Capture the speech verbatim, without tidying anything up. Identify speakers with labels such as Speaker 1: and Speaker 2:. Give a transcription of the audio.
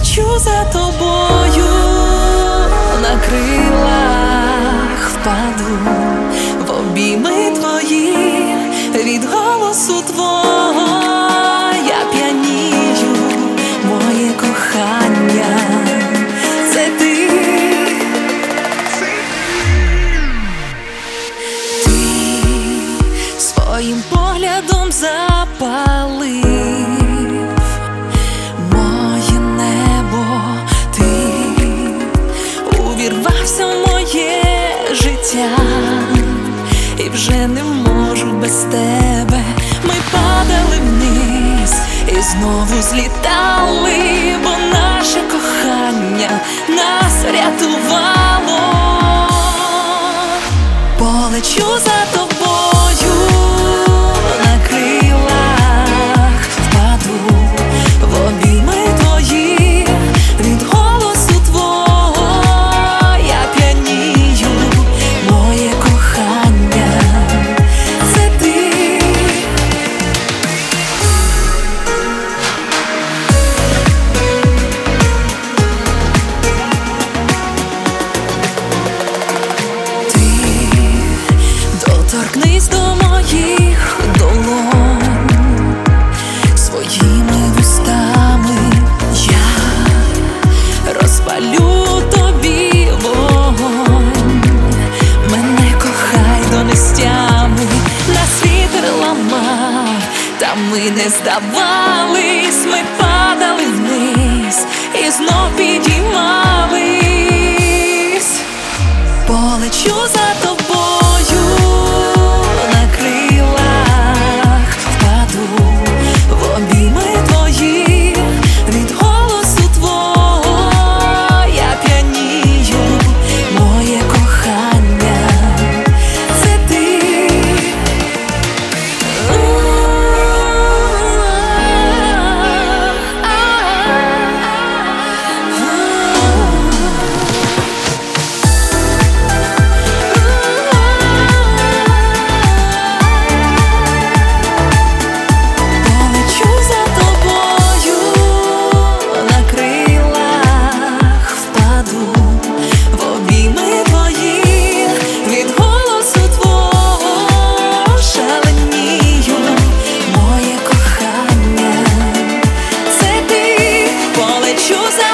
Speaker 1: полечу за тобою, на крилах впаду в обійми твої, від голосу твого я п'янію, моє кохання, це ти. Ти своїм поглядом запалив моє небо, ти увірвався в моє життя, і вже не можу без тебе. Ми падали вниз і знову злітали, бо наше кохання нас рятувало. Полечу за тобою, на крилах впаду в обійми твої, від голосу твого я п'янію, моє кохання, це ти. Торкнись до моїх долонь своїми вустами, я розпалю тобі вогонь. Мене кохай до нестями, нас вітер ламав, та ми не здавались. Ми падали вниз і знов підіймались. Полечу за тобою, на крилах впаду в обійми твої, від голосу твого я п'янію, моє кохання, це ти. Choose